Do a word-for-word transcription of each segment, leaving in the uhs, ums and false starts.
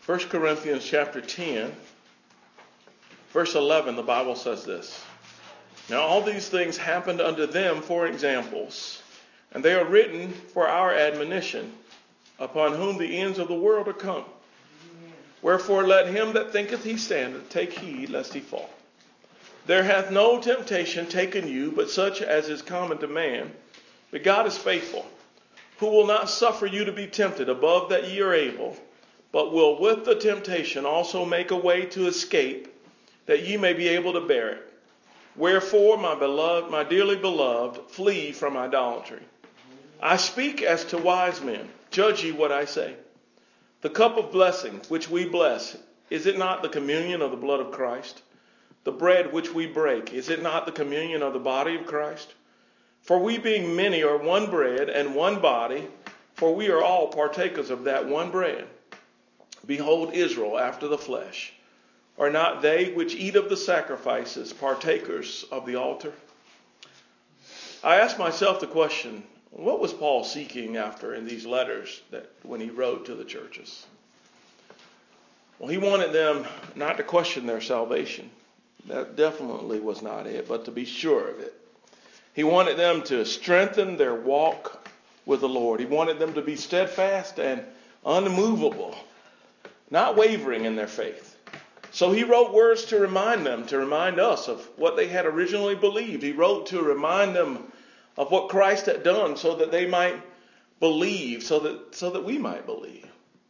First Corinthians chapter ten, verse eleven, the Bible says this. Now all these things happened unto them for examples, and they are written for our admonition, upon whom the ends of the world are come. Wherefore let him that thinketh he standeth take heed lest he fall. There hath no temptation taken you, but such as is common to man. But God is faithful, who will not suffer you to be tempted above that ye are able, but will with the temptation also make a way to escape, that ye may be able to bear it. Wherefore, my beloved, my dearly beloved, flee from idolatry. I speak as to wise men. Judge ye what I say. The cup of blessing which we bless, is it not the communion of the blood of Christ? The bread which we break, is it not the communion of the body of Christ? For we being many are one bread and one body, for we are all partakers of that one bread. Behold Israel after the flesh. Are not they which eat of the sacrifices partakers of the altar? I ask myself the question, what was Paul seeking after in these letters that when he wrote to the churches? Well, he wanted them not to question their salvation. That definitely was not it, but to be sure of it. He wanted them to strengthen their walk with the Lord. He wanted them to be steadfast and unmovable, not wavering in their faith. So he wrote words to remind them, to remind us of what they had originally believed. He wrote to remind them of what Christ had done so that they might believe, so that, so that we might believe.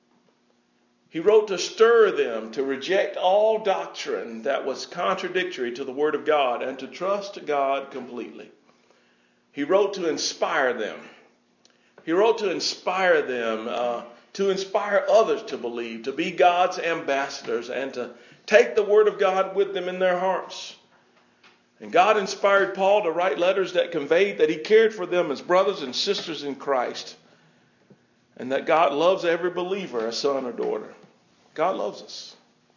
He wrote to stir them to reject all doctrine that was contradictory to the Word of God and to trust God completely. He wrote to inspire them. He wrote to inspire them, uh, to inspire others to believe, to be God's ambassadors, and to take the Word of God with them in their hearts. And God inspired Paul to write letters that conveyed that he cared for them as brothers and sisters in Christ, and that God loves every believer, a son or daughter. God loves us.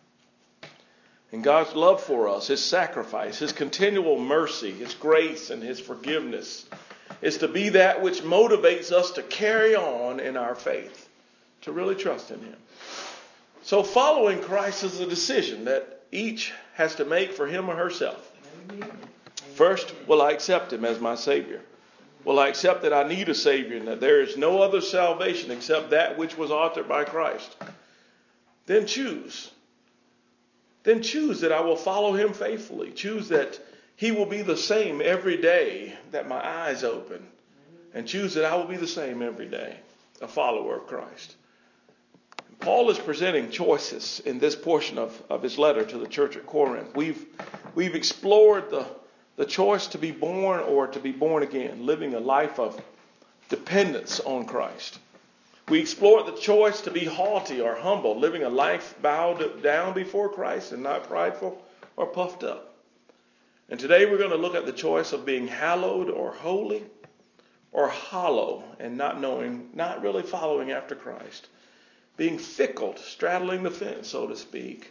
And God's love for us, His sacrifice, His continual mercy, His grace, and His forgiveness is to be that which motivates us to carry on in our faith, to really trust in Him. So following Christ is a decision that each has to make for him or herself. First, will I accept Him as my Savior? Will I accept that I need a Savior and that there is no other salvation except that which was authored by Christ? Then choose. Then choose that I will follow Him faithfully. Choose that He will be the same every day that my eyes open. And choose that I will be the same every day, a follower of Christ. Paul is presenting choices in this portion of, of his letter to the church at Corinth. We've, we've explored the, the choice to be born or to be born again, living a life of dependence on Christ. We explored the choice to be haughty or humble, living a life bowed down before Christ and not prideful or puffed up. And today we're going to look at the choice of being hallowed or holy or hollow and not knowing, not really following after Christ. Being fickle, straddling the fence, so to speak.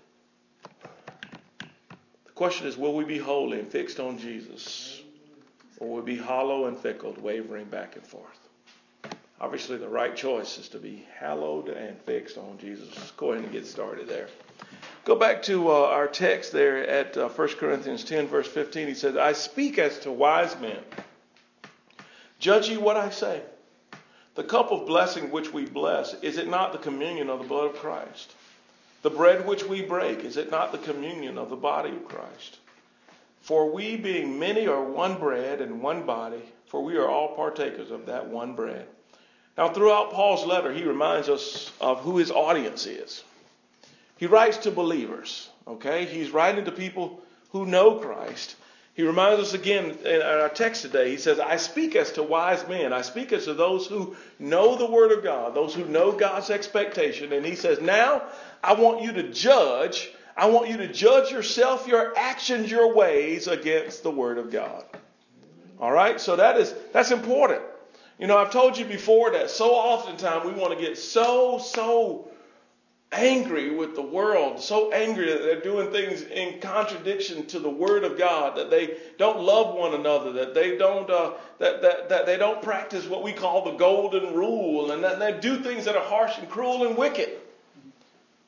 The question is, will we be holy and fixed on Jesus? Or will we be hollow and fickle, wavering back and forth? Obviously, the right choice is to be hallowed and fixed on Jesus. Let's go ahead and get started there. Go back to uh, our text there at uh, First Corinthians ten, verse fifteen. He says, I speak as to wise men. Judge ye what I say. The cup of blessing which we bless, is it not the communion of the blood of Christ? The bread which we break, is it not the communion of the body of Christ? For we being many are one bread and one body, for we are all partakers of that one bread. Now throughout Paul's letter, he reminds us of who his audience is. He writes to believers, okay? He's writing to people who know Christ. He reminds us again in our text today, he says, I speak as to wise men. I speak as to those who know the Word of God, those who know God's expectation. And he says, now I want you to judge. I want you to judge yourself, your actions, your ways against the Word of God. All right, so that is that's important. You know, I've told you before that so oftentimes we want to get so, so angry with the world, so angry that they're doing things in contradiction to the Word of God, that they don't love one another, that they don't uh, that, that that they don't practice what we call the golden rule, and that they do things that are harsh and cruel and wicked.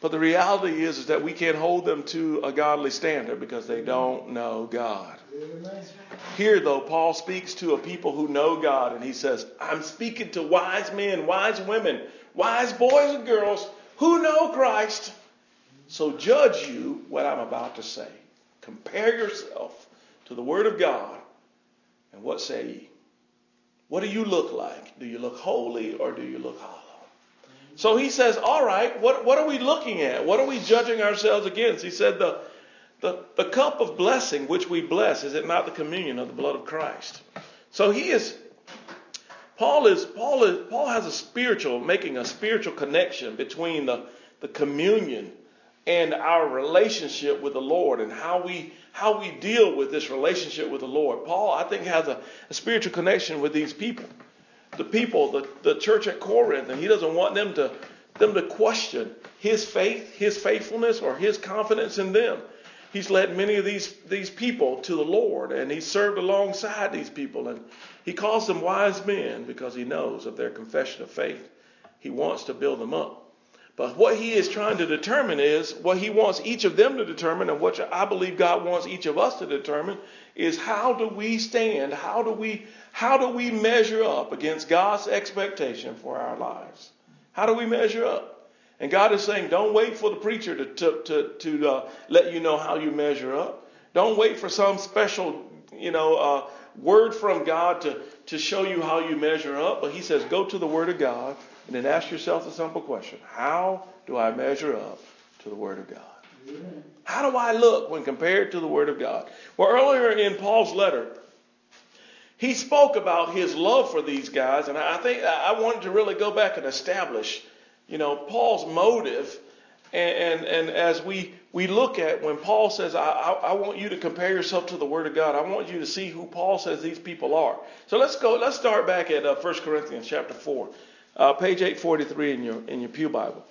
But the reality is, is that we can't hold them to a godly standard because they don't know God. Here, though, Paul speaks to a people who know God, and he says, I'm speaking to wise men, wise women, wise boys and girls who know Christ. So judge you what I'm about to say. Compare yourself to the Word of God. And what say ye? What do you look like? Do you look holy or do you look hollow? So he says, all right, what, what are we looking at? What are we judging ourselves against? He said, the, the, the cup of blessing which we bless, is it not the communion of the blood of Christ? So he is, Paul is, Paul is, Paul has a spiritual, making a spiritual connection between the, the communion and our relationship with the Lord and how we, how we deal with this relationship with the Lord. Paul, I think, has a, a spiritual connection with these people. The people, the, the church at Corinth, and he doesn't want them to them to question his faith, his faithfulness, or his confidence in them. He's led many of these, these people to the Lord, and he served alongside these people, and he calls them wise men because he knows of their confession of faith. He wants to build them up. But what he is trying to determine is, what he wants each of them to determine, and what I believe God wants each of us to determine, is how do we stand, how do we, how do we measure up against God's expectation for our lives? How do we measure up? And God is saying, don't wait for the preacher to, to, to, to uh, let you know how you measure up. Don't wait for some special, you know, uh, word from God to, to show you how you measure up. But he says, go to the Word of God and then ask yourself the simple question. How do I measure up to the Word of God? Amen. How do I look when compared to the Word of God? Well, earlier in Paul's letter, he spoke about his love for these guys. And I think I wanted to really go back and establish, you know, Paul's motive. And, and, and as we, we look at when Paul says, I, I, I want you to compare yourself to the Word of God. I want you to see who Paul says these people are. So let's go. Let's start back at uh, First Corinthians chapter four. Uh, page eight forty-three in your in your pew Bible.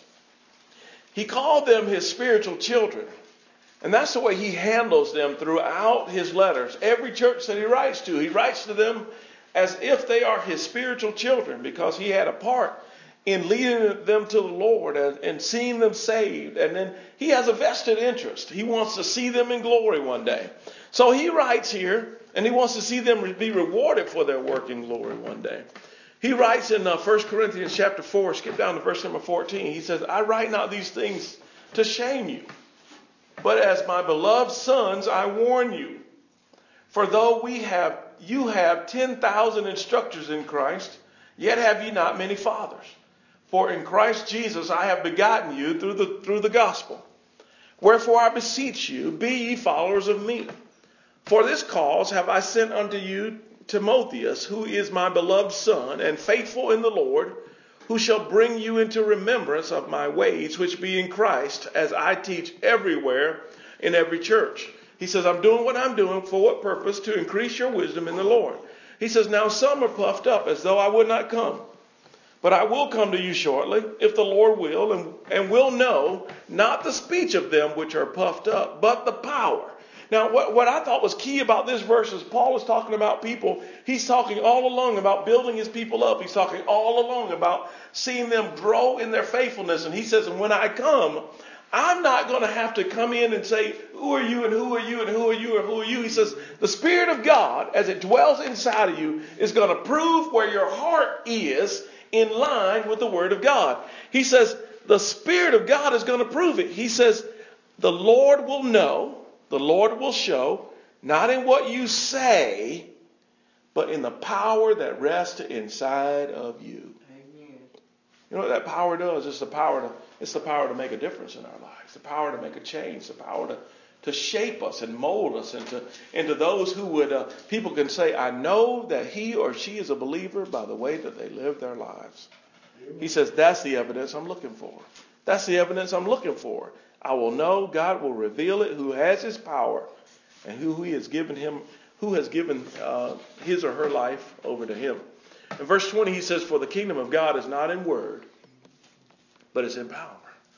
He called them his spiritual children. And that's the way he handles them throughout his letters. Every church that he writes to, he writes to them as if they are his spiritual children, because he had a part in leading them to the Lord and, and seeing them saved. And then he has a vested interest. He wants to see them in glory one day. So he writes here, and he wants to see them be rewarded for their work in glory one day. He writes in uh, First Corinthians chapter four, skip down to verse number fourteen. He says, I write not these things to shame you, but as my beloved sons, I warn you. For though we have, you have ten thousand instructors in Christ, yet have ye not many fathers. For in Christ Jesus I have begotten you through the, through the gospel. Wherefore I beseech you, be ye followers of me. For this cause have I sent unto you Timotheus, who is my beloved son, and faithful in the Lord, who shall bring you into remembrance of my ways, which be in Christ, as I teach everywhere in every church. He says, I'm doing what I'm doing. For what purpose? To increase your wisdom in the Lord. He says, now some are puffed up as though I would not come. But I will come to you shortly, if the Lord will, and, and will know not the speech of them which are puffed up, but the power. Now, what, what I thought was key about this verse is Paul is talking about people. He's talking all along about building his people up. He's talking all along about seeing them grow in their faithfulness. And he says, and when I come, I'm not going to have to come in and say, who are you and who are you and who are you and who are you? He says, the Spirit of God, as it dwells inside of you, is going to prove where your heart is in line with the Word of God. He says, the Spirit of God is going to prove it. He says, the Lord will know. The Lord will show, not in what you say, but in the power that rests inside of you. Amen. You know what that power does? It's the power to, it's the power to make a difference in our lives. The power to make a change. The power to, to shape us and mold us into, into those who would, uh, people can say, I know that he or she is a believer by the way that they live their lives. Amen. He says, that's the evidence I'm looking for. That's the evidence I'm looking for. I will know, God will reveal it, who has his power and who he has given him, who has given uh, his or her life over to him. In verse twenty, he says, for the kingdom of God is not in word, but it's in power.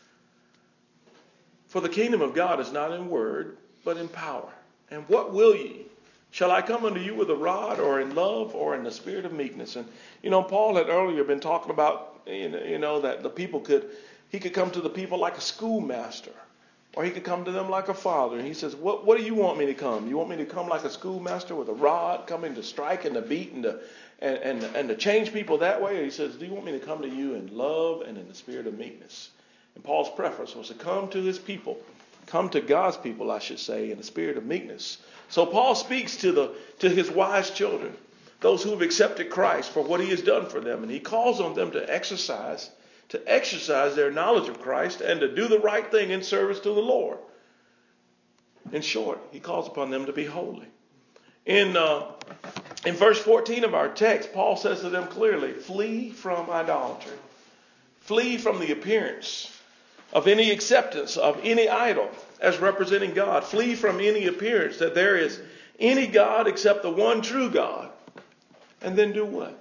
For the kingdom of God is not in word, but in power. And what will ye? Shall I come unto you with a rod, or in love, or in the spirit of meekness? And, you know, Paul had earlier been talking about, you know, that the people could, he could come to the people like a schoolmaster, or he could come to them like a father. And he says, what, what do you want me to come? You want me to come like a schoolmaster with a rod, coming to strike and to beat and to, and, and, and to change people that way? Or he says, do you want me to come to you in love and in the spirit of meekness? And Paul's preference was to come to his people, come to God's people, I should say, in the spirit of meekness. So Paul speaks to the to his wise children, those who have accepted Christ for what he has done for them. And he calls on them to exercise, to exercise their knowledge of Christ and to do the right thing in service to the Lord. In short, he calls upon them to be holy. In, uh, in verse fourteen of our text, Paul says to them clearly, flee from idolatry. Flee from the appearance of any acceptance of any idol as representing God. Flee from any appearance that there is any God except the one true God. And then do what?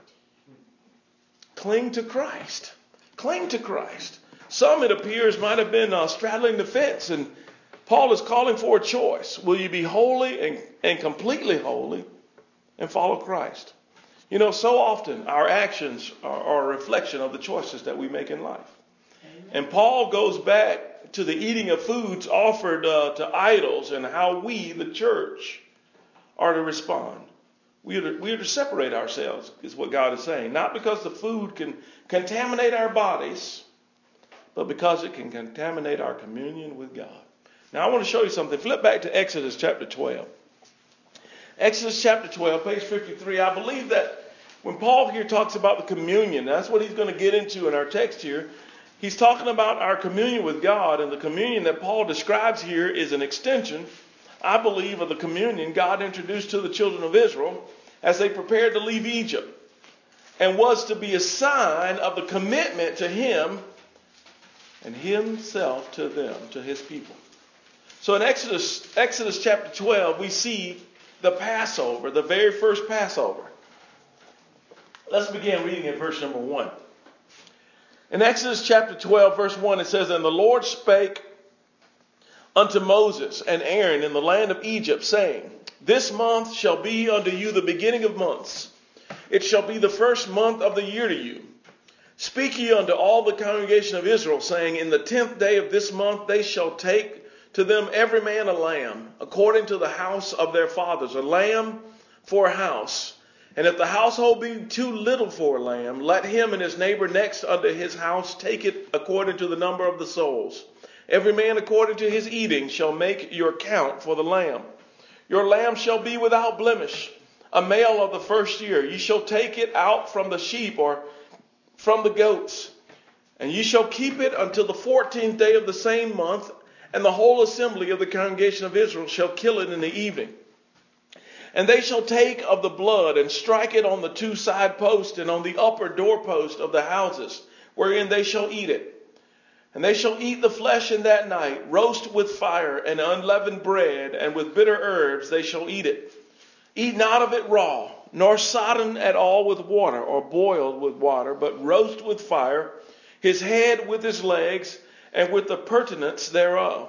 Cling to Christ. Cling to Christ. Some, it appears, might have been uh, straddling the fence. And Paul is calling for a choice. Will you be holy and, and completely holy and follow Christ? You know, so often our actions are, are a reflection of the choices that we make in life. And Paul goes back to the eating of foods offered uh, to idols and how we, the church, are to respond. We are to, we are to separate ourselves, is what God is saying. Not because the food can contaminate our bodies, but because it can contaminate our communion with God. Now, I want to show you something. Flip back to Exodus chapter twelve. Exodus chapter twelve, page fifty-three. I believe that when Paul here talks about the communion, that's what he's going to get into in our text here. He's talking about our communion with God, and the communion that Paul describes here is an extension, I believe, of the communion God introduced to the children of Israel as they prepared to leave Egypt, and was to be a sign of the commitment to him and himself to them, to his people. So in Exodus, Exodus chapter twelve, we see the Passover, the very first Passover. Let's begin reading at verse number one. In Exodus chapter twelve, verse one, it says, And the Lord spake unto Moses and Aaron in the land of Egypt, saying, This month shall be unto you the beginning of months. It shall be the first month of the year to you. Speak ye unto all the congregation of Israel, saying, In the tenth day of this month they shall take to them every man a lamb, according to the house of their fathers, a lamb for a house. And if the household be too little for a lamb, let him and his neighbor next unto his house take it according to the number of the souls. Every man according to his eating shall make your count for the lamb. Your lamb shall be without blemish, a male of the first year. Ye shall take it out from the sheep or from the goats. And ye shall keep it until the fourteenth day of the same month, and the whole assembly of the congregation of Israel shall kill it in the evening. And they shall take of the blood and strike it on the two side posts and on the upper doorpost of the houses, wherein they shall eat it. And they shall eat the flesh in that night, roast with fire and unleavened bread, and with bitter herbs they shall eat it. Eat not of it raw, nor sodden at all with water, or boiled with water, but roast with fire, his head with his legs, and with the purtenance thereof.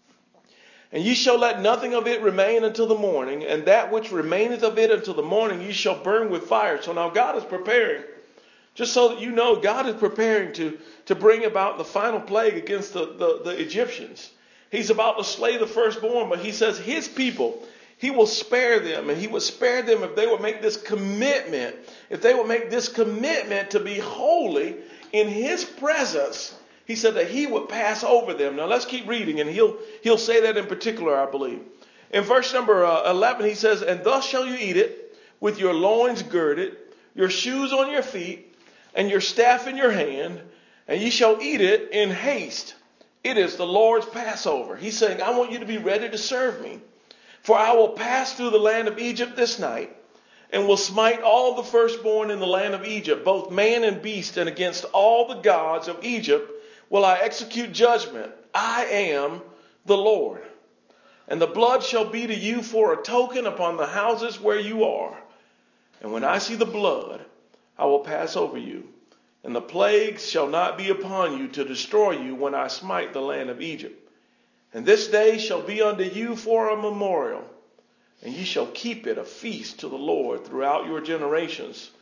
And ye shall let nothing of it remain until the morning, and that which remaineth of it until the morning ye shall burn with fire. So now God is preparing, just so that you know, God is preparing to, to bring about the final plague against the, the, the Egyptians. He's about to slay the firstborn, but he says his people, he will spare them, and he would spare them if they would make this commitment, if they would make this commitment to be holy in his presence. He said that he would pass over them. Now let's keep reading, and he'll he'll say that in particular, I believe. In verse number uh, eleven, he says, And thus shall you eat it, with your loins girded, your shoes on your feet, and your staff in your hand, and ye shall eat it in haste. It is the Lord's Passover. He's saying, I want you to be ready to serve me. For I will pass through the land of Egypt this night, and will smite all the firstborn in the land of Egypt, both man and beast, and against all the gods of Egypt will I execute judgment. I am the Lord. And the blood shall be to you for a token upon the houses where you are. And when I see the blood, I will pass over you. And the plagues shall not be upon you to destroy you when I smite the land of Egypt. And this day shall be unto you for a memorial. And ye shall keep it a feast to the Lord throughout your generations.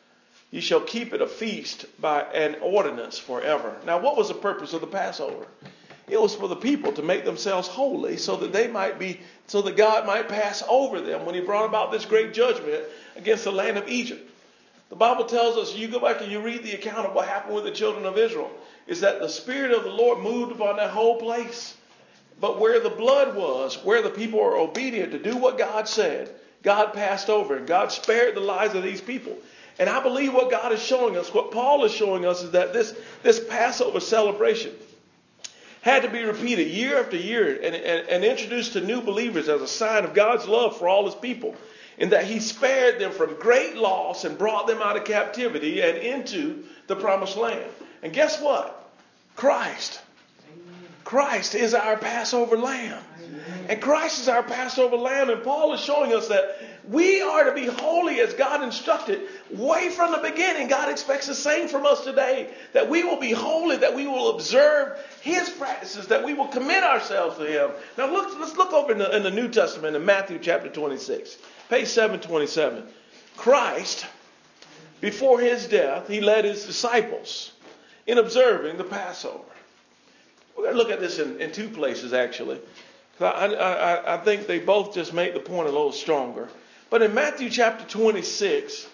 Ye shall keep it a feast by an ordinance forever. Now, what was the purpose of the Passover? It was for the people to make themselves holy so that they might be, so that God might pass over them when he brought about this great judgment against the land of Egypt. The Bible tells us, you go back and you read the account of what happened with the children of Israel, is that the Spirit of the Lord moved upon that whole place. But where the blood was, where the people were obedient to do what God said, God passed over and God spared the lives of these people. And I believe what God is showing us, what Paul is showing us, is that this, this Passover celebration had to be repeated year after year and, and, and introduced to new believers as a sign of God's love for all his people. In that he spared them from great loss and brought them out of captivity and into the promised land. And guess what? Christ. Christ is our Passover lamb. And Christ is our Passover lamb. And Paul is showing us that we are to be holy as God instructed. Way from the beginning, God expects the same from us today. That we will be holy, that we will observe his practices, that we will commit ourselves to him. Now look, let's look over in the, in the New Testament in Matthew chapter twenty-six. Page seven twenty-seven. Christ, before his death, he led his disciples in observing the Passover. We're going to look at this in, in two places, actually. I, I, I think they both just make the point a little stronger. But in Matthew chapter twenty-six,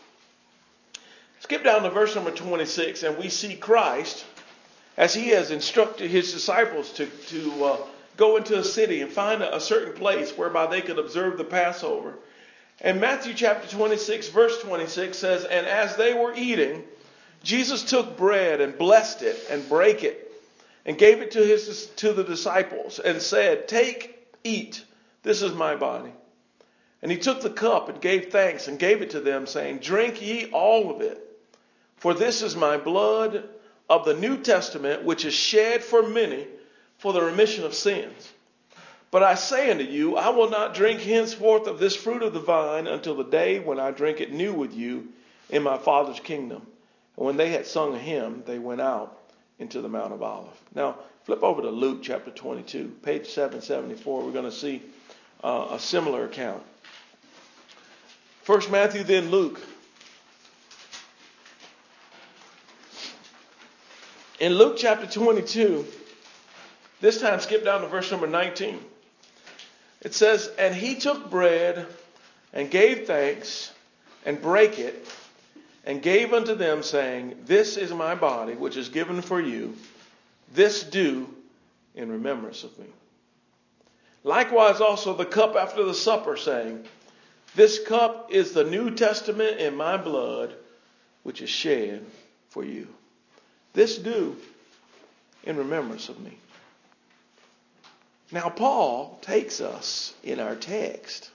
skip down to verse number twenty-six, and we see Christ, as he has instructed his disciples to, to uh, go into a city and find a, a certain place whereby they could observe the Passover. And Matthew chapter twenty-six, verse twenty-six says, and as they were eating, Jesus took bread and blessed it and brake it and gave it to his to the disciples and said, take, eat, this is my body. And he took the cup and gave thanks and gave it to them, saying, drink ye all of it, for this is my blood of the New Testament, which is shed for many for the remission of sins. But I say unto you, I will not drink henceforth of this fruit of the vine until the day when I drink it new with you in my Father's kingdom. And when they had sung a hymn, they went out into the Mount of Olives. Now, flip over to Luke chapter twenty-two, page seven seventy-four. We're going to see uh, a similar account. First Matthew, then Luke. In Luke chapter twenty-two, this time skip down to verse number nineteen. It says, and he took bread and gave thanks and brake it and gave unto them, saying, this is my body, which is given for you. This do in remembrance of me. Likewise also the cup after the supper, saying, this cup is the New Testament in my blood, which is shed for you. This do in remembrance of me. Now Paul takes us in our text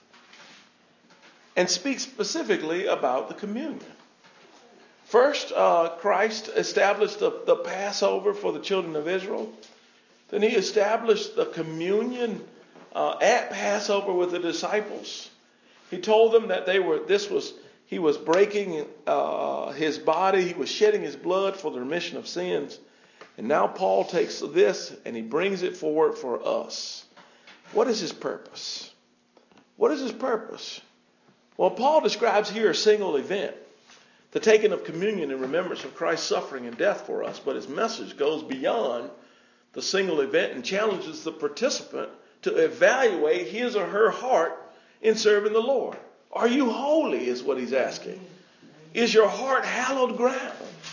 and speaks specifically about the communion. First, uh, Christ established the, the Passover for the children of Israel. Then he established the communion uh, at Passover with the disciples. He told them that they were. This was he was breaking uh, his body. He was shedding his blood for the remission of sins. And now Paul takes this and he brings it forward for us. What is his purpose? What is his purpose? Well, Paul describes here a single event, the taking of communion in remembrance of Christ's suffering and death for us. But his message goes beyond the single event and challenges the participant to evaluate his or her heart in serving the Lord. Are you holy, is what he's asking. Is your heart hallowed ground?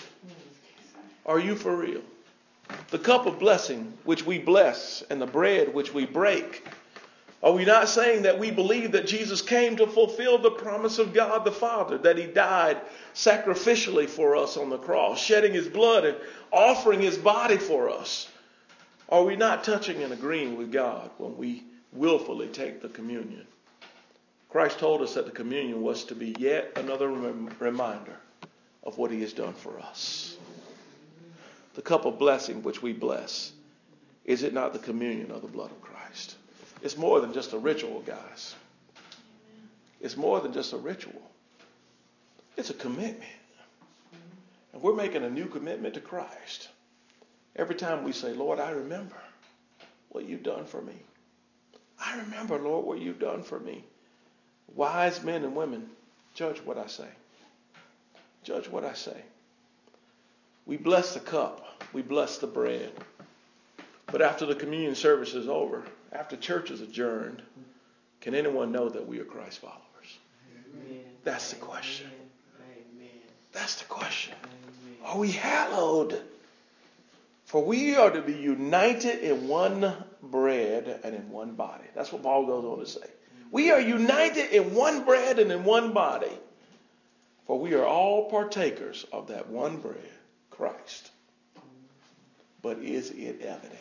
Are you for real? The cup of blessing which we bless and the bread which we break. Are we not saying that we believe that Jesus came to fulfill the promise of God the Father, that he died sacrificially for us on the cross, shedding his blood and offering his body for us? Are we not touching and agreeing with God when we willfully take the communion? Christ told us that the communion was to be yet another rem- reminder of what he has done for us. The cup of blessing which we bless, is it not the communion of the blood of Christ? It's more than just a ritual, guys. It's more than just a ritual. It's a commitment. And we're making a new commitment to Christ. Every time we say, Lord, I remember what you've done for me. I remember, Lord, what you've done for me. Wise men and women, judge what I say. Judge what I say. We bless the cup. We bless the bread. But after the communion service is over, after church is adjourned, can anyone know that we are Christ followers? Amen. That's the question. Amen. That's the question. Amen. Are we hallowed? For we are to be united in one bread and in one body. That's what Paul goes on to say. We are united in one bread and in one body. For we are all partakers of that one bread, Christ. But is it evident?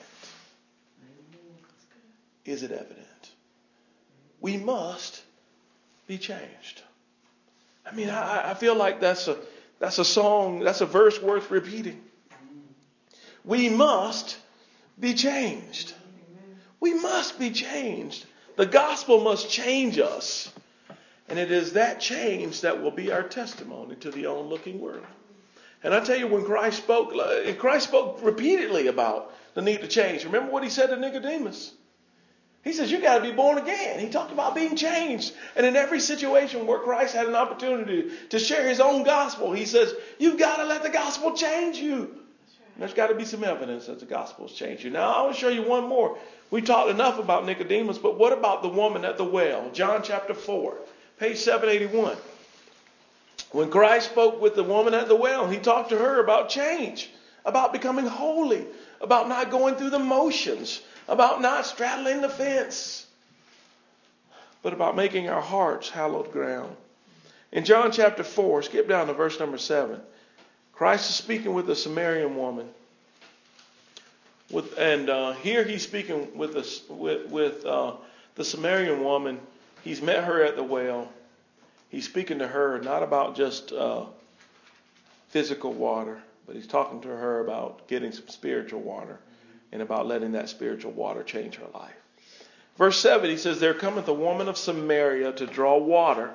Is it evident? We must be changed. I mean, I, I feel like that's a that's a song, that's a verse worth repeating. We must be changed. We must be changed. The gospel must change us. And it is that change that will be our testimony to the onlooking world. And I tell you, when Christ spoke, Christ spoke repeatedly about the need to change. Remember what he said to Nicodemus? He says, you got to be born again. He talked about being changed. And in every situation where Christ had an opportunity to share his own gospel, he says, you've got to let the gospel change you. There's got to be some evidence that the gospel has changed you. Now, I want to show you one more. We talked enough about Nicodemus, but what about the woman at the well? John chapter four, page seven eighty-one. When Christ spoke with the woman at the well, he talked to her about change, about becoming holy, about not going through the motions, about not straddling the fence, but about making our hearts hallowed ground. In John chapter four, skip down to verse number seven. Christ is speaking with a Samaritan woman. With, and uh, here he's speaking with, a, with, with uh, the Samaritan woman. He's met her at the well. He's speaking to her not about just uh, physical water, but he's talking to her about getting some spiritual water and about letting that spiritual water change her life. Verse seven, he says, there cometh a woman of Samaria to draw water.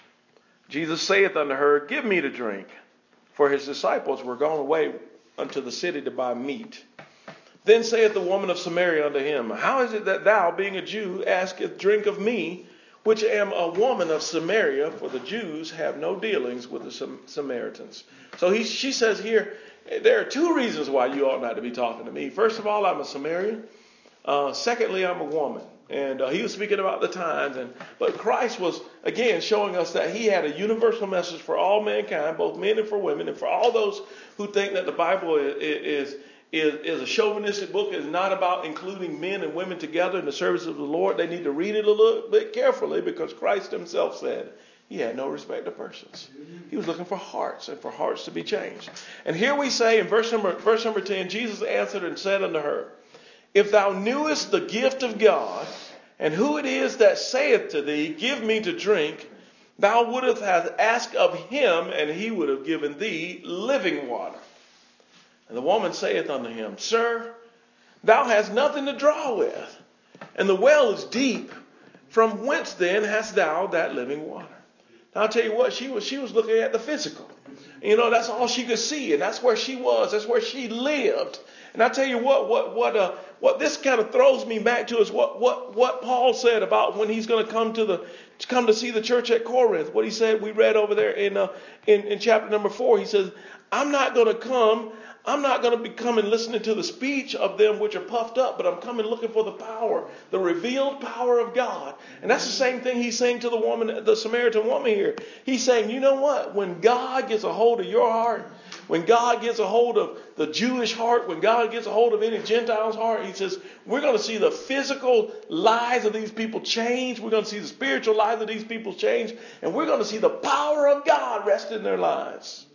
Jesus saith unto her, give me to drink. For his disciples were gone away unto the city to buy meat. Then saith the woman of Samaria unto him, how is it that thou, being a Jew, askest drink of me, which am a woman of Samaria? For the Jews have no dealings with the Sam- Samaritans. So he, she says here, there are two reasons why you ought not to be talking to me. First of all, I'm a Samaritan. Uh, secondly, I'm a woman. And uh, he was speaking about the times. And but Christ was, again, showing us that he had a universal message for all mankind, both men and for women. And for all those who think that the Bible is, is, is, is a chauvinistic book, is not about including men and women together in the service of the Lord, they need to read it a little bit carefully, because Christ himself said he had no respect of persons. He was looking for hearts and for hearts to be changed. And here we say in verse number, verse number ten, Jesus answered and said unto her, if thou knewest the gift of God, and who it is that saith to thee, give me to drink, thou wouldst have asked of him, and he would have given thee living water. And the woman saith unto him, sir, thou hast nothing to draw with, and the well is deep. From whence then hast thou that living water? Now I'll tell you what, she was she was looking at the physical. You know, that's all she could see, and that's where she was, that's where she lived. And I tell you what, what, what, uh, what this kind of throws me back to is what, what, what Paul said about when he's going to come to the, to come to see the church at Corinth. What he said, we read over there in, uh, in, in chapter number four. He says, I'm not going to come. I'm not going to be coming listening to the speech of them which are puffed up, but I'm coming looking for the power, the revealed power of God. And that's the same thing he's saying to the woman, the Samaritan woman here. He's saying, you know what? When God gets a hold of your heart, when God gets a hold of the Jewish heart, when God gets a hold of any Gentile's heart, he says, we're going to see the physical lives of these people change. We're going to see the spiritual lives of these people change. And we're going to see the power of God rest in their lives.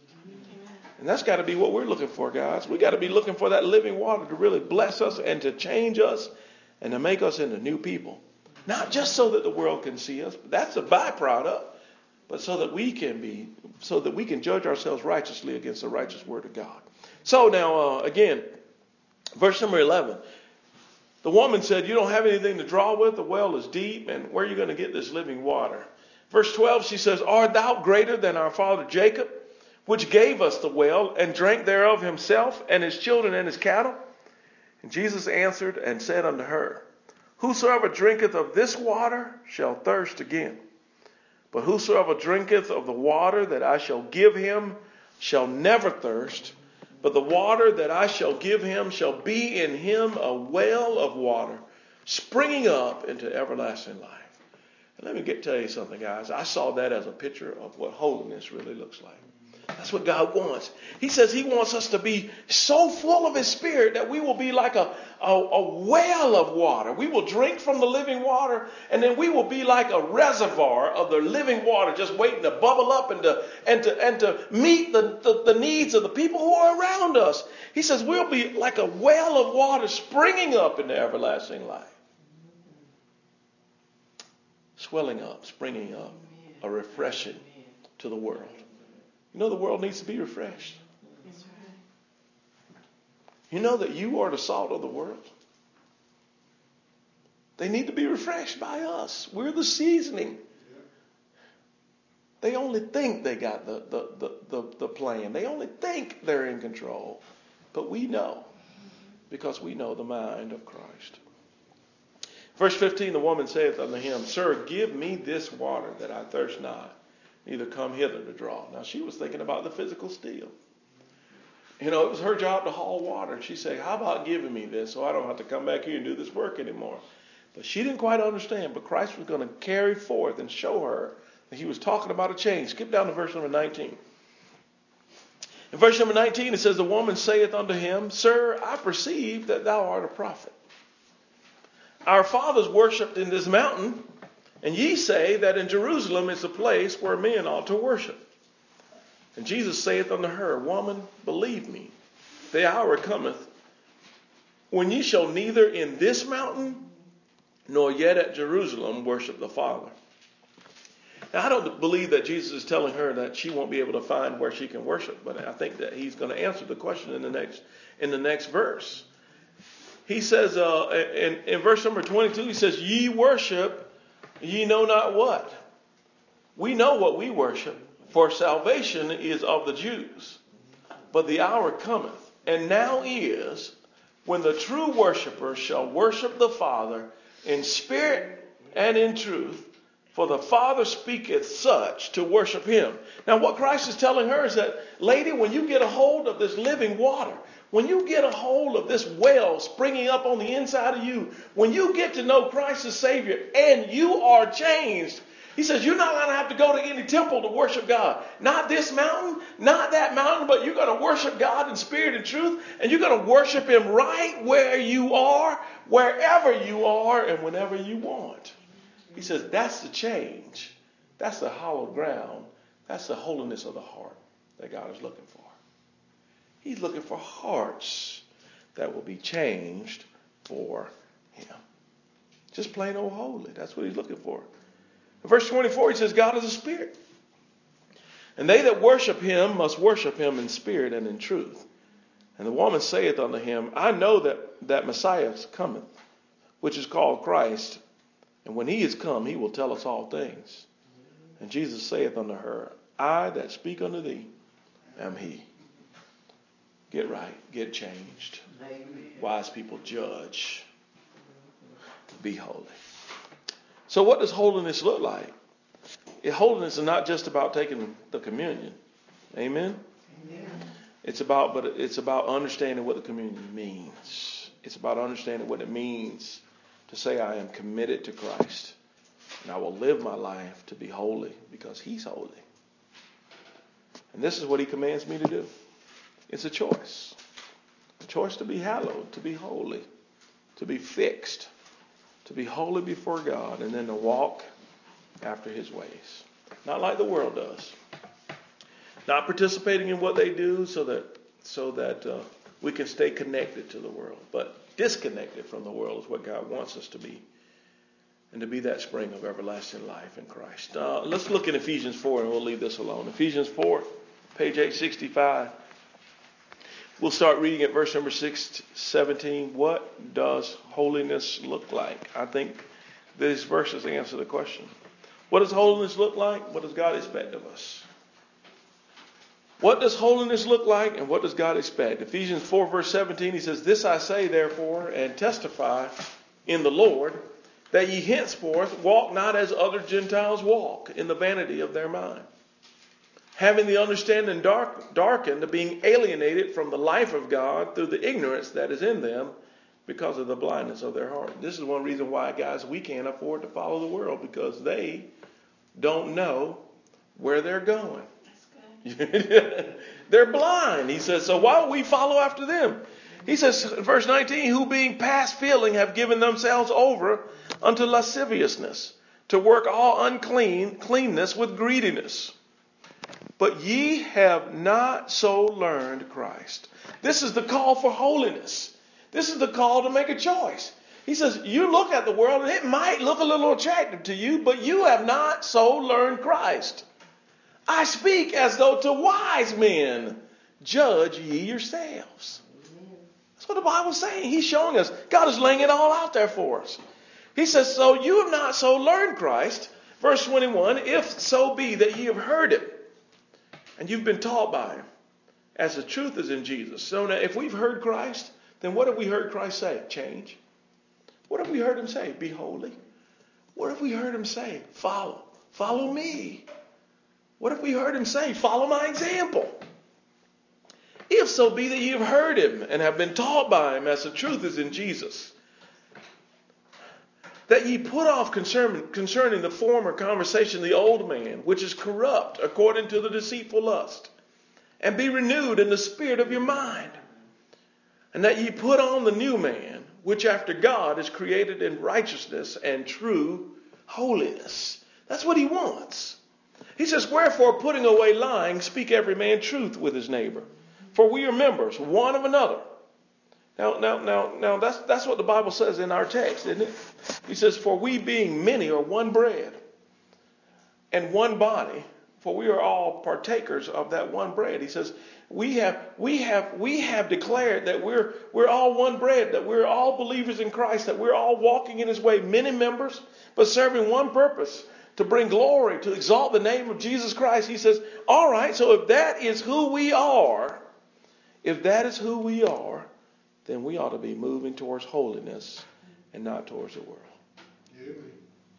And that's got to be what we're looking for, guys. We got to be looking for that living water to really bless us and to change us and to make us into new people. Not just so that the world can see us, but that's a byproduct, but so that we can be, so that we can judge ourselves righteously against the righteous word of God. So now, uh, again, verse number eleven. The woman said, you don't have anything to draw with. The well is deep. And where are you going to get this living water? Verse twelve, she says, art thou greater than our father Jacob, which gave us the well, and drank thereof himself, and his children, and his cattle? And Jesus answered and said unto her, whosoever drinketh of this water shall thirst again. But whosoever drinketh of the water that I shall give him shall never thirst, but the water that I shall give him shall be in him a well of water, springing up into everlasting life. And let me get tell you something, guys. I saw that as a picture of what holiness really looks like. That's what God wants. He says he wants us to be so full of his Spirit that we will be like a, a, a well of water. We will drink from the living water, and then we will be like a reservoir of the living water, just waiting to bubble up and to, and to, and to meet the, the, the needs of the people who are around us. He says we'll be like a well of water springing up into everlasting life. Swelling up, springing up, a refreshing to the world. You know the world needs to be refreshed. You know that you are the salt of the world. They need to be refreshed by us. We're the seasoning. They only think they got the, the, the, the, the plan. They only think they're in control. But we know, because we know the mind of Christ. Verse fifteen, the woman saith unto him, Sir, give me this water that I thirst not, neither come hither to draw. Now she was thinking about the physical still. You know, it was her job to haul water. And she said, how about giving me this so I don't have to come back here and do this work anymore? But she didn't quite understand. But Christ was going to carry forth and show her that he was talking about a change. Skip down to verse number nineteen. In verse number nineteen, it says, the woman saith unto him, Sir, I perceive that thou art a prophet. Our fathers worshipped in this mountain, and ye say that in Jerusalem is the place where men ought to worship. And Jesus saith unto her, Woman, believe me, the hour cometh when ye shall neither in this mountain nor yet at Jerusalem worship the Father. Now, I don't believe that Jesus is telling her that she won't be able to find where she can worship, but I think that he's going to answer the question in the next in the next verse. He says uh, in, in verse number twenty-two, he says, Ye worship, ye know not what. We know what we worship, for salvation is of the Jews. But the hour cometh, and now is, when the true worshipers shall worship the Father in spirit and in truth, for the Father speaketh such to worship him. Now what Christ is telling her is that, lady, when you get a hold of this living water, when you get a hold of this well springing up on the inside of you, when you get to know Christ as Savior and you are changed, he says you're not going to have to go to any temple to worship God. Not this mountain, not that mountain, but you're going to worship God in spirit and truth, and you're going to worship him right where you are, wherever you are, and whenever you want. He says that's the change. That's the hallowed ground. That's the holiness of the heart that God is looking for. He's looking for hearts that will be changed for him. Just plain old holy. That's what he's looking for. In verse twenty-four, he says, God is a spirit. And they that worship him must worship him in spirit and in truth. And the woman saith unto him, I know that, that Messiah cometh, which is called Christ. And when he is come, he will tell us all things. And Jesus saith unto her, I that speak unto thee am he. Get right. Get changed. Amen. Wise people judge. Be holy. So what does holiness look like? Holiness is not just about taking the communion. Amen? Amen. It's about, but it's about understanding what the communion means. It's about understanding what it means to say I am committed to Christ. And I will live my life to be holy because he's holy. And this is what he commands me to do. It's a choice. A choice to be hallowed, to be holy, to be fixed, to be holy before God, and then to walk after his ways. Not like the world does. Not participating in what they do so that so that uh, we can stay connected to the world, but disconnected from the world is what God wants us to be. And to be that spring of everlasting life in Christ. Uh, let's look at Ephesians four and we'll leave this alone. Ephesians four, page eight sixty-five. We'll start reading at verse number six, seventeen. What does holiness look like? I think these verses answer the question. What does holiness look like? What does God expect of us? What does holiness look like and what does God expect? Ephesians four verse seventeen, he says, This I say therefore and testify in the Lord, that ye henceforth walk not as other Gentiles walk, in the vanity of their mind, having the understanding dark, darkened, being alienated from the life of God through the ignorance that is in them because of the blindness of their heart. This is one reason why, guys, we can't afford to follow the world, because they don't know where they're going. They're blind. He says, so why don't we follow after them? He says, verse nineteen, who being past feeling have given themselves over unto lasciviousness, to work all unclean cleanness with greediness. But ye have not so learned Christ. This is the call for holiness. This is the call to make a choice. He says, you look at the world and it might look a little attractive to you, but you have not so learned Christ. I speak as though to wise men. Judge ye yourselves. That's what the Bible's saying. He's showing us. God is laying it all out there for us. He says, so you have not so learned Christ. Verse twenty-one, if so be that ye have heard him, and you've been taught by him, as the truth is in Jesus. So now if we've heard Christ, then what have we heard Christ say? Change. What have we heard him say? Be holy. What have we heard him say? Follow. Follow me. What have we heard him say? Follow my example. If so be that ye have heard him and have been taught by him, as the truth is in Jesus, that ye put off concerning, concerning the former conversation the old man, which is corrupt according to the deceitful lust, and be renewed in the spirit of your mind, and that ye put on the new man, which after God is created in righteousness and true holiness. That's what he wants. He says, wherefore, putting away lying, speak every man truth with his neighbor, for we are members one of another. Now, now, now, now, that's that's what the Bible says in our text, isn't it? He says, for we being many are one bread and one body, for we are all partakers of that one bread. He says, we have we have we have declared that we're we're all one bread, that we're all believers in Christ, that we're all walking in his way, many members, but serving one purpose, to bring glory, to exalt the name of Jesus Christ. He says, all right, so if that is who we are, if that is who we are, then we ought to be moving towards holiness and not towards the world. Amen.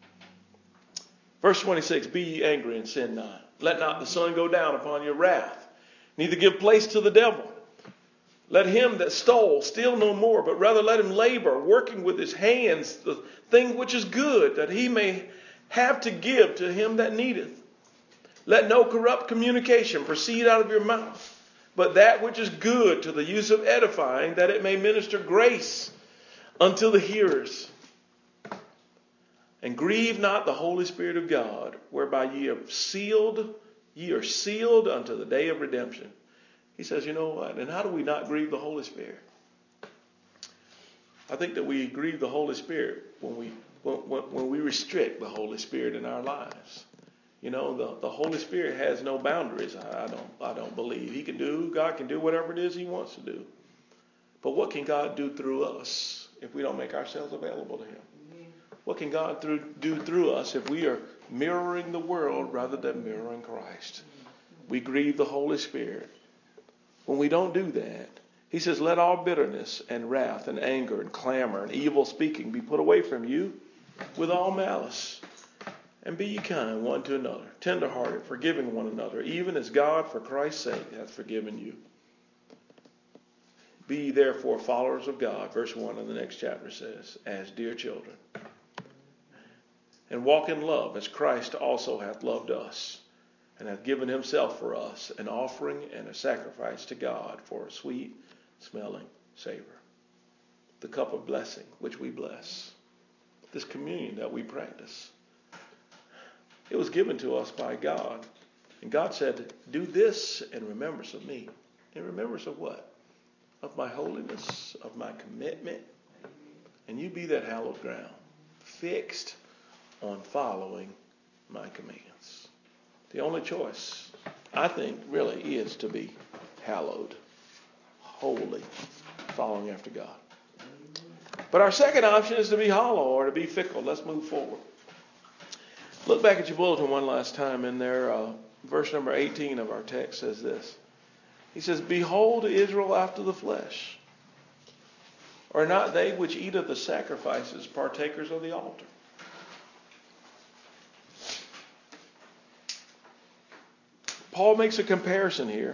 Verse twenty-six, be ye angry and sin not. Let not the sun go down upon your wrath, neither give place to the devil. Let him that stole steal no more, but rather let him labor, working with his hands the thing which is good, that he may have to give to him that needeth. Let no corrupt communication proceed out of your mouth, but that which is good to the use of edifying, that it may minister grace unto the hearers. And grieve not the Holy Spirit of God, whereby ye are sealed, ye are sealed unto the day of redemption. He says, you know what? And how do we not grieve the Holy Spirit? I think that we grieve the Holy Spirit when we when, when, when we restrict the Holy Spirit in our lives. You know, the, the Holy Spirit has no boundaries. I, I don't I don't believe. He can do, God can do whatever it is he wants to do. But what can God do through us if we don't make ourselves available to him? What can God through, do through us if we are mirroring the world rather than mirroring Christ? We grieve the Holy Spirit. When we don't do that, he says, let all bitterness and wrath and anger and clamor and evil speaking be put away from you with all malice. And be ye kind one to another, tenderhearted, forgiving one another, even as God for Christ's sake hath forgiven you. Be ye therefore followers of God, verse one of the next chapter says, as dear children. And walk in love, as Christ also hath loved us, and hath given himself for us, an offering and a sacrifice to God for a sweet smelling savor. The cup of blessing which we bless. This communion that we practice. It was given to us by God. And God said, do this in remembrance of me. In remembrance of what? Of my holiness, of my commitment. And you be that hallowed ground, fixed on following my commands. The only choice, I think, really is to be hallowed, holy, following after God. But our second option is to be hollow or to be fickle. Let's move forward. Look back at your bulletin one last time, and there, uh, verse number eighteen of our text says this. He says, behold Israel after the flesh. Are not they which eat of the sacrifices partakers of the altar? Paul makes a comparison here.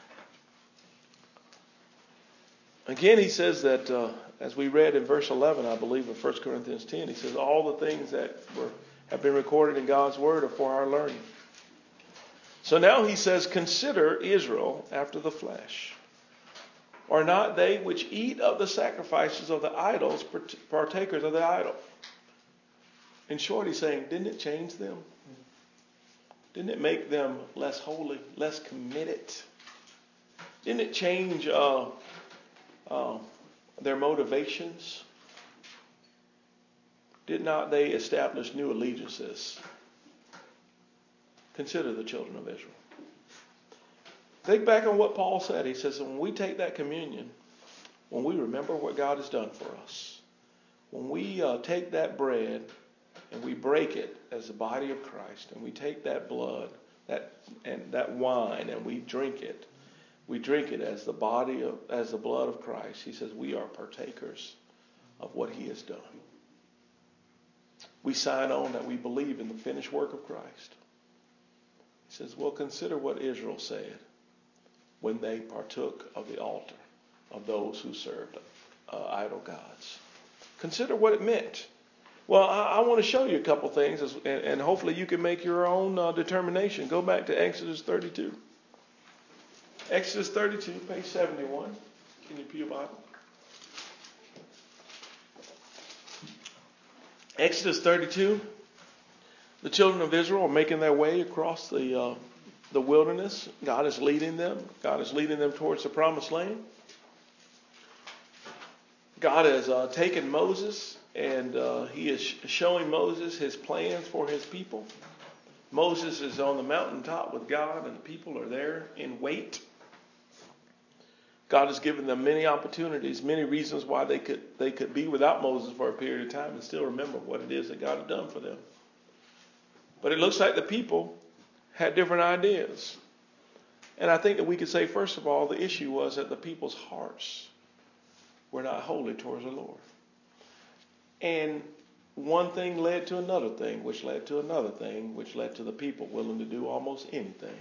Again, he says that, uh, as we read in verse eleven, I believe, of First Corinthians ten, he says all the things that were, have been recorded in God's word are for our learning. So now he says, consider Israel after the flesh. Are not they which eat of the sacrifices of the idols partakers of the idol? In short, he's saying, didn't it change them? Didn't it make them less holy, less committed? Didn't it change uh, uh, their motivations? Did not they establish new allegiances? Consider the children of Israel. Think back on what Paul said. He says, when we take that communion, when we remember what God has done for us, when we uh, take that bread and we break it as the body of Christ, and we take that blood that and that wine and we drink it, we drink it as the body of, as the blood of Christ. He says we are partakers of what he has done. We sign on that we believe in the finished work of Christ. He says, well, consider what Israel said when they partook of the altar of those who served uh, idol gods. Consider what it meant. Well, I, I want to show you a couple things, as, and, and hopefully you can make your own uh, determination. Go back to Exodus thirty-two. Exodus thirty-two, page seventy-one. Can you pew your Bible? Exodus thirty-two. The children of Israel are making their way across the uh, the wilderness. God is leading them. God is leading them towards the promised land. God has uh, taken Moses, and uh, he is showing Moses his plans for his people. Moses is on the mountaintop with God, and the people are there in wait. God has given them many opportunities, many reasons why they could they could be without Moses for a period of time and still remember what it is that God had done for them. But it looks like the people had different ideas. And I think that we could say, first of all, the issue was that the people's hearts were not holy towards the Lord. And one thing led to another thing, which led to another thing, which led to the people willing to do almost anything.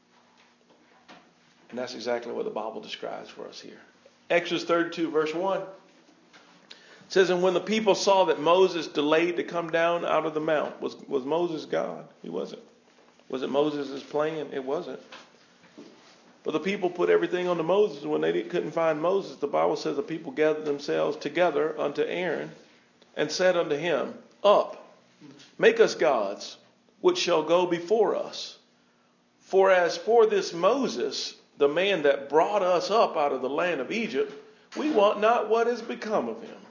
And that's exactly what the Bible describes for us here. Exodus thirty-two, verse one. It says, and when the people saw that Moses delayed to come down out of the mount, was, was Moses God? He wasn't. Was it Moses' plan? It wasn't. But the people put everything onto Moses, and when they couldn't find Moses, the Bible says the people gathered themselves together unto Aaron and said unto him, up, make us gods, which shall go before us. For as for this Moses, the man that brought us up out of the land of Egypt, we want not what is become of him.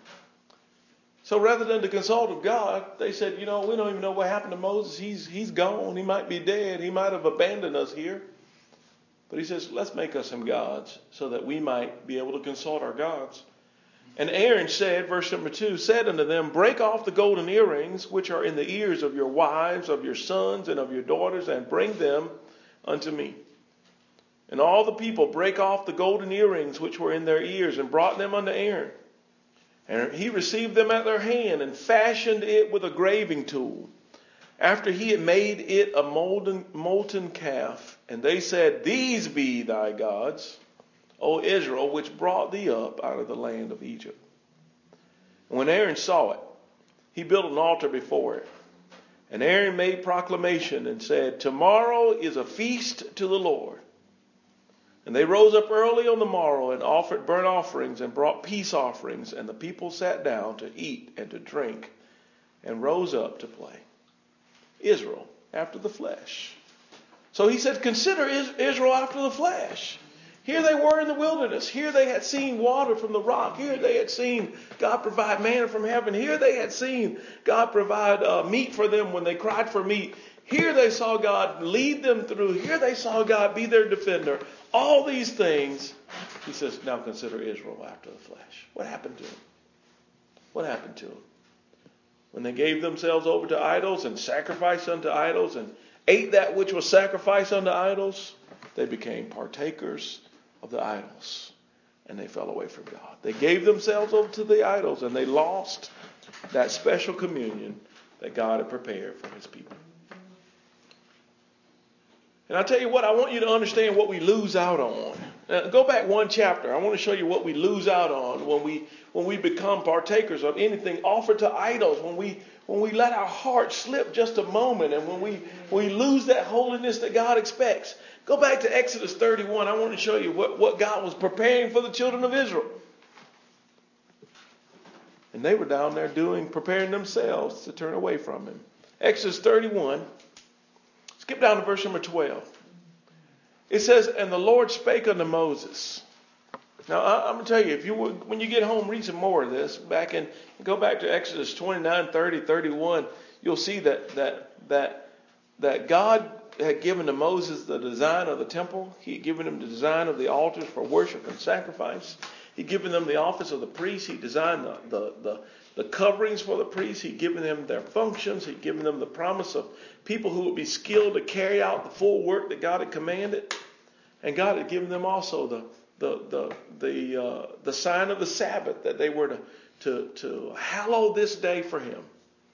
So rather than to consult with God, they said, you know, we don't even know what happened to Moses. He's he's gone. He might be dead. He might have abandoned us here. But he says, let's make us some gods so that we might be able to consult our gods. And Aaron said, verse number two, said unto them, break off the golden earrings which are in the ears of your wives, of your sons, and of your daughters, and bring them unto me. And all the people brake off the golden earrings which were in their ears, and brought them unto Aaron. And he received them at their hand, and fashioned it with a graving tool, after he had made it a molten, molten calf. And they said, these be thy gods, O Israel, which brought thee up out of the land of Egypt. And when Aaron saw it, he built an altar before it. And Aaron made proclamation and said, tomorrow is a feast to the Lord. And they rose up early on the morrow and offered burnt offerings and brought peace offerings. And the people sat down to eat and to drink and rose up to play. Israel after the flesh. So he said, consider Israel after the flesh. Here they were in the wilderness. Here they had seen water from the rock. Here they had seen God provide manna from heaven. Here they had seen God provide uh, meat for them when they cried for meat. Here they saw God lead them through. Here they saw God be their defender. All these things, he says, now consider Israel after the flesh. What happened to them? What happened to them? When they gave themselves over to idols and sacrificed unto idols and ate that which was sacrificed unto idols, they became partakers of the idols. And they fell away from God. They gave themselves over to the idols, and they lost that special communion that God had prepared for his people. And I tell you what, I want you to understand what we lose out on. Now, go back one chapter. I want to show you what we lose out on when we when we become partakers of anything offered to idols, when we when we let our heart slip just a moment, and when we when we lose that holiness that God expects. Go back to Exodus thirty-one. I want to show you what, what God was preparing for the children of Israel. And they were down there doing, preparing themselves to turn away from him. Exodus thirty-one. Skip down to verse number twelve. It says, and the Lord spake unto Moses. Now, I, I'm going to tell you, if you would, when you get home, read some more of this. Back in, go back to Exodus twenty-nine, thirty, thirty-one. You'll see that that that that God had given to Moses the design of the temple. He had given him the design of the altars for worship and sacrifice. He'd given them the office of the priest. He designed the, the, the, the coverings for the priests. He'd given them their functions. He'd given them the promise of people who would be skilled to carry out the full work that God had commanded. And God had given them also the the the the uh, the sign of the Sabbath, that they were to, to, to hallow this day for him.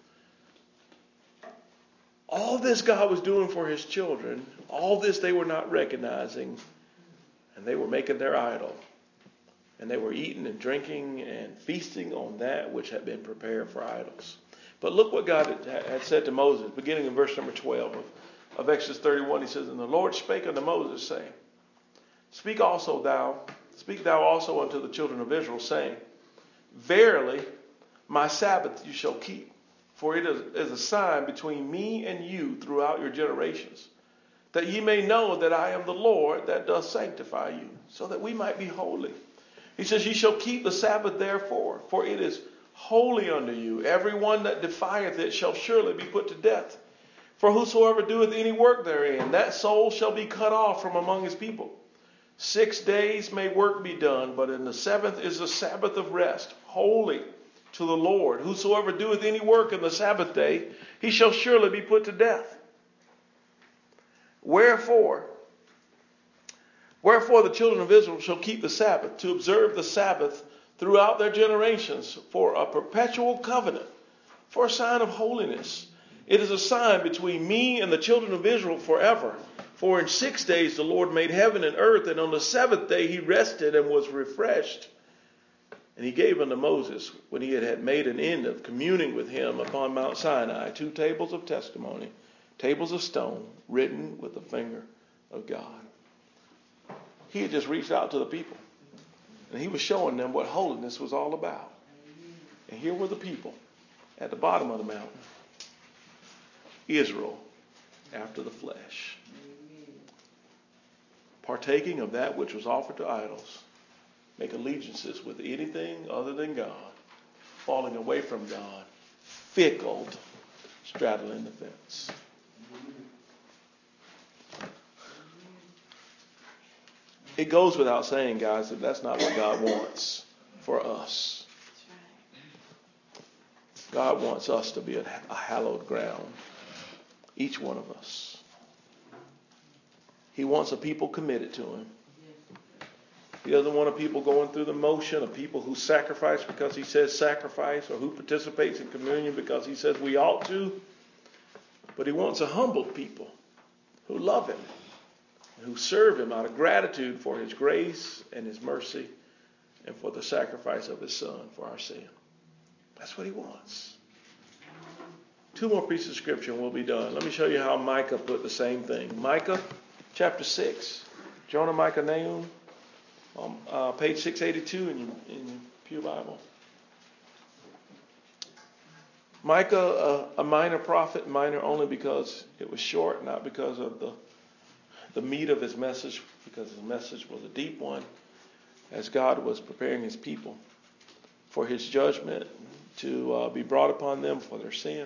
All this God was doing for his children, all this they were not recognizing, and they were making their idol. And they were eating and drinking and feasting on that which had been prepared for idols. But look what God had, had said to Moses, beginning in verse number twelve of, of Exodus thirty-one. He says, and the Lord spake unto Moses, saying, Speak also thou, speak thou also unto the children of Israel, saying, Verily, my Sabbath you shall keep. For it is, is a sign between me and you throughout your generations, that ye may know that I am the Lord that doth sanctify you, so that we might be holy. He says, Ye shall keep the Sabbath therefore, for it is holy unto you. Every one that defieth it shall surely be put to death. For whosoever doeth any work therein, that soul shall be cut off from among his people. Six days may work be done, but in the seventh is the Sabbath of rest, holy to the Lord. Whosoever doeth any work in the Sabbath day, he shall surely be put to death. Wherefore, wherefore the children of Israel shall keep the Sabbath, to observe the Sabbath throughout their generations, for a perpetual covenant, for a sign of holiness. It is a sign between me and the children of Israel forever. For in six days the Lord made heaven and earth, and on the seventh day he rested and was refreshed. And he gave unto Moses, when he had, had made an end of communing with him upon Mount Sinai, two tables of testimony, tables of stone, written with the finger of God. He had just reached out to the people, and he was showing them what holiness was all about. And here were the people at the bottom of the mountain, Israel after the flesh, partaking of that which was offered to idols, make allegiances with anything other than God, falling away from God, fickle, straddling the fence. It goes without saying, guys, that that's not what God wants for us. God wants us to be a, a hallowed ground, each one of us. He wants a people committed to him. He doesn't want a people going through the motion, of people who sacrifice because he says sacrifice, or who participates in communion because he says we ought to. But he wants a humbled people who love him, and who serve him out of gratitude for his grace and his mercy, and for the sacrifice of his son for our sin. That's what he wants. Two more pieces of scripture and we'll be done. Let me show you how Micah put the same thing. Micah chapter six. Jonah, Micah, Nahum. On uh, page six eighty-two in your, in your Pew Bible. Micah, uh, a minor prophet, minor only because it was short, not because of the the meat of his message, because his message was a deep one, as God was preparing his people for his judgment to uh, be brought upon them for their sin.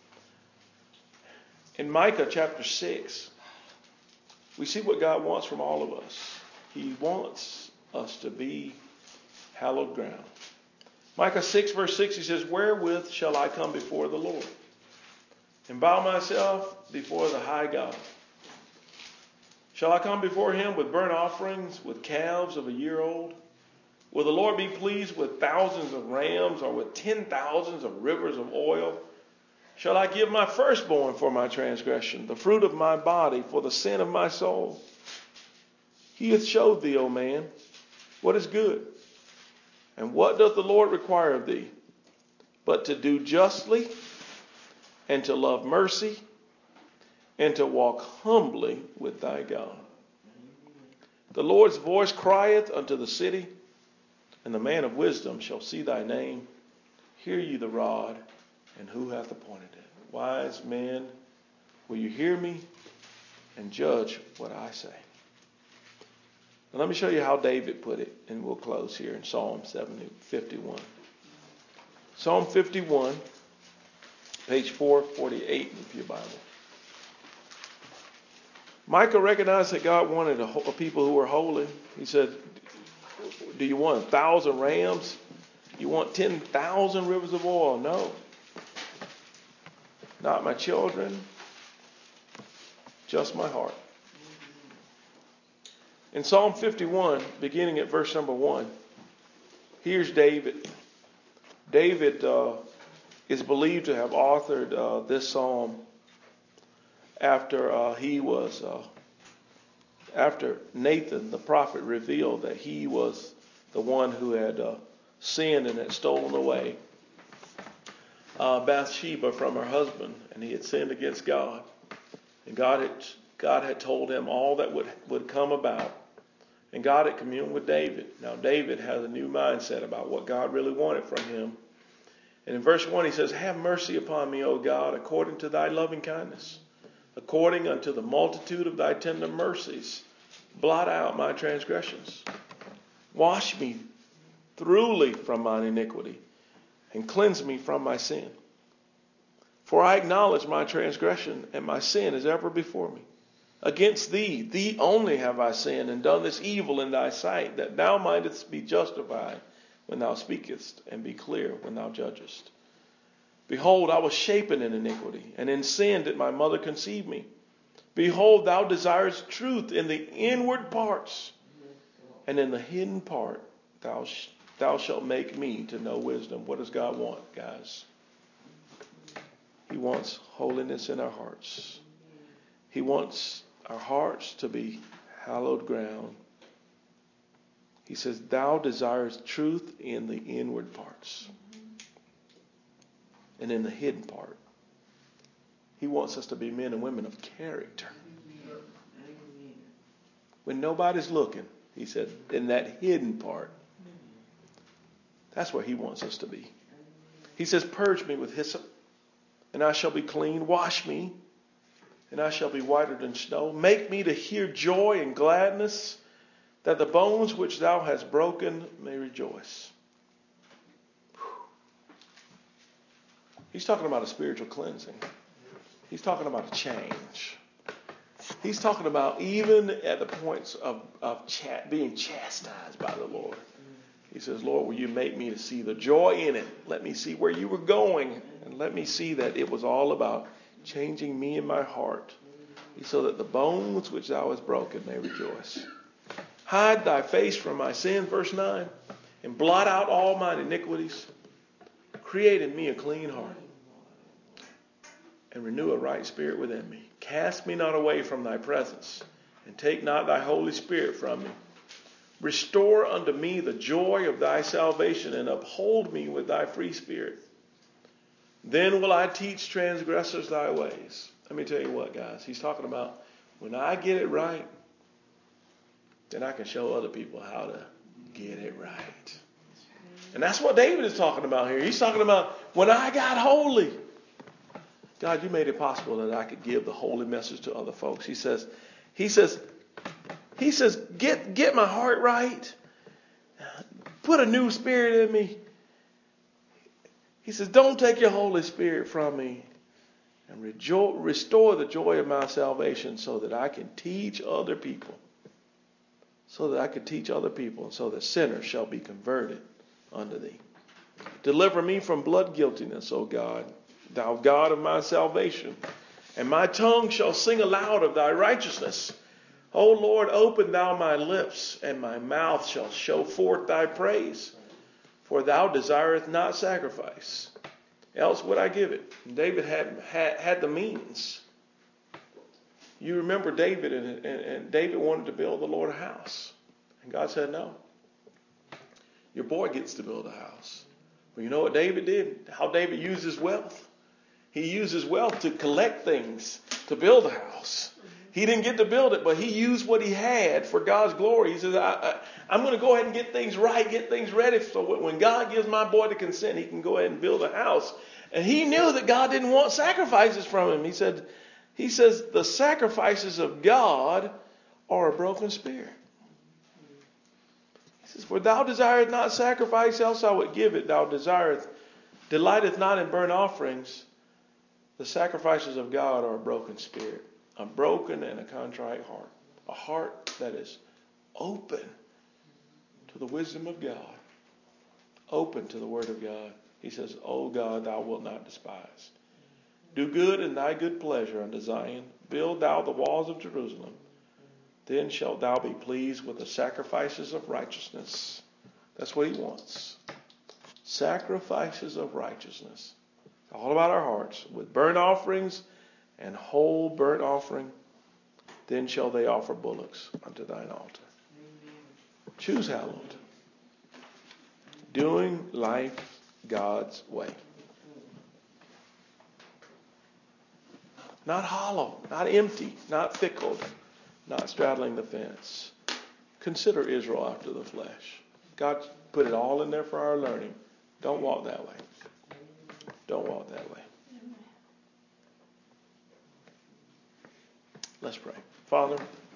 In Micah chapter six, we see what God wants from all of us. He wants us to be hallowed ground. Micah six verse six, he says, Wherewith shall I come before the Lord, and bow myself before the high God? Shall I come before him with burnt offerings, with calves of a year old? Will the Lord be pleased with thousands of rams, or with ten thousands of rivers of oil? shall I give my firstborn for my transgression, the fruit of my body for the sin of my soul? He hath showed thee, O man, what is good. And what doth the Lord require of thee? But to do justly, and to love mercy, and to walk humbly with thy God. The Lord's voice crieth unto the city, and the man of wisdom shall see thy name. Hear ye the rod, and who hath appointed it? Wise men, will you hear me and judge what I say? Now let me show you how David put it, and we'll close here in Psalm fifty-one. Psalm fifty-one, page four forty-eight of your Bible. Micah recognized that God wanted a, a people who were holy. He said, do you want a thousand rams? You want ten thousand rivers of oil? No. Not my children, just my heart. In Psalm fifty-one, beginning at verse number one, here's David. David uh, is believed to have authored uh, this psalm after uh, he was, uh, after Nathan the prophet revealed that he was the one who had uh, sinned and had stolen away uh, Bathsheba from her husband, and he had sinned against God. And God had God had told him all that would, would come about. And God had communed with David. Now David has a new mindset about what God really wanted from him. And in verse one he says, have mercy upon me, O God, according to thy loving kindness, according unto the multitude of thy tender mercies. Blot out my transgressions. Wash me thoroughly from mine iniquity, and cleanse me from my sin. For I acknowledge my transgression, and my sin is ever before me. Against thee, thee only have I sinned, and done this evil in thy sight, that thou mightest be justified when thou speakest, and be clear when thou judgest. Behold, I was shapen in iniquity, and in sin did my mother conceive me. Behold, thou desirest truth in the inward parts, and in the hidden part thou, sh- thou shalt make me to know wisdom. What does God want, guys? He wants holiness in our hearts. He wants our hearts to be hallowed ground. He says, thou desirest truth in the inward parts and in the hidden part. He wants us to be men and women of character. When nobody's looking, he said, in that hidden part, that's where he wants us to be. He says, purge me with hyssop, and I shall be clean. Wash me, and I shall be whiter than snow. Make me to hear joy and gladness, that the bones which thou hast broken may rejoice. He's talking about a spiritual cleansing. He's talking about a change. He's talking about even at the points of, of ch- being chastised by the Lord. He says, Lord, will you make me to see the joy in it? Let me see where you were going. And let me see that it was all about changing me in my heart, so that the bones which thou hast broken may rejoice. Hide thy face from my sins, verse nine, and blot out all mine iniquities. Create in me a clean heart, and renew a right spirit within me. Cast me not away from thy presence, and take not thy Holy Spirit from me. Restore unto me the joy of thy salvation, and uphold me with thy free spirit. Then will I teach transgressors thy ways. Let me tell you what, guys. He's talking about when I get it right, then I can show other people how to get it right. And that's what David is talking about here. He's talking about when I got holy. God, you made it possible that I could give the holy message to other folks. He says, he says, he says, get, get my heart right. Put a new spirit in me. He says, don't take your Holy Spirit from me. And rejo- restore the joy of my salvation, so that I can teach other people. So that I can teach other people, and so that sinners shall be converted unto thee. Deliver me from blood guiltiness, O God, thou God of my salvation. And my tongue shall sing aloud of thy righteousness. O Lord, open thou my lips, and my mouth shall show forth thy praise. For thou desirest not sacrifice, else would I give it. And David had, had, had the means. You remember David, and, and, and David wanted to build the Lord a house. And God said, no. Your boy gets to build a house. Well, you know what David did? How David used his wealth. He used his wealth to collect things, to build a house. He didn't get to build it, but he used what he had for God's glory. He says, I, I, I'm going to go ahead and get things right, get things ready. So when God gives my boy the consent, he can go ahead and build a house. And he knew that God didn't want sacrifices from him. He said, he says, the sacrifices of God are a broken spirit. He says, for thou desirest not sacrifice, else I would give it. Thou desireth, delighteth not in burnt offerings. The sacrifices of God are a broken spirit, a broken and a contrite heart, a heart that is open to the wisdom of God, open to the word of God. He says, O God, thou wilt not despise. Do good in thy good pleasure unto Zion. Build thou the walls of Jerusalem. Then shalt thou be pleased with the sacrifices of righteousness. That's what he wants. Sacrifices of righteousness. All about our hearts. With burnt offerings and whole burnt offering. Then shall they offer bullocks unto thine altar. Choose hallowed. Doing life God's way. Not hollow, not empty, not fickle, not straddling the fence. Consider Israel after the flesh. God put it all in there for our learning. Don't walk that way. Don't walk that way. Let's pray. Father,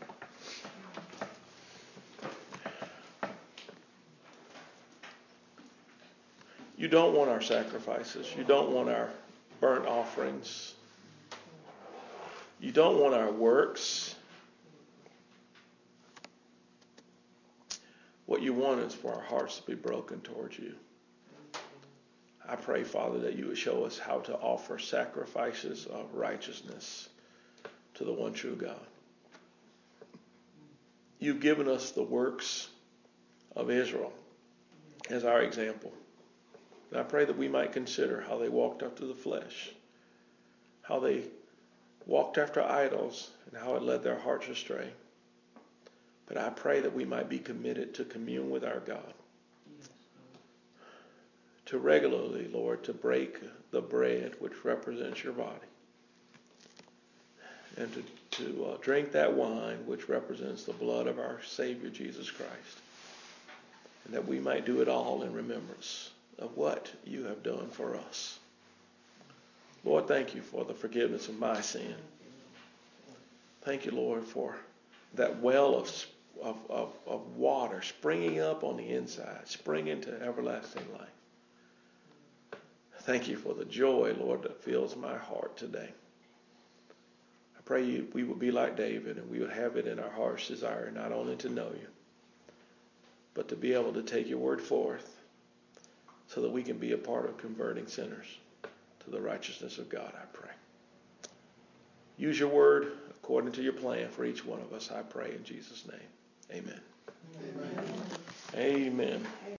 you don't want our sacrifices. You don't want our burnt offerings. You don't want our works. What you want is for our hearts to be broken towards you. I pray, Father, that you would show us how to offer sacrifices of righteousness to the one true God. You've given us the works of Israel as our example. And I pray that we might consider how they walked after the flesh, how they walked after idols, and how it led their hearts astray. But I pray that we might be committed to commune with our God. To regularly, Lord, to break the bread which represents your body. And to, to uh, drink that wine which represents the blood of our Savior Jesus Christ. And that we might do it all in remembrance of what you have done for us. Lord, thank you for the forgiveness of my sin. Thank you, Lord, for that well of, of, of, of water springing up on the inside, springing to everlasting life. Thank you for the joy, Lord, that fills my heart today. I pray you, we would be like David, and we would have it in our heart's desire not only to know you, but to be able to take your word forth so that we can be a part of converting sinners to the righteousness of God, I pray. Use your word according to your plan for each one of us, I pray in Jesus' name. Amen. Amen. Amen.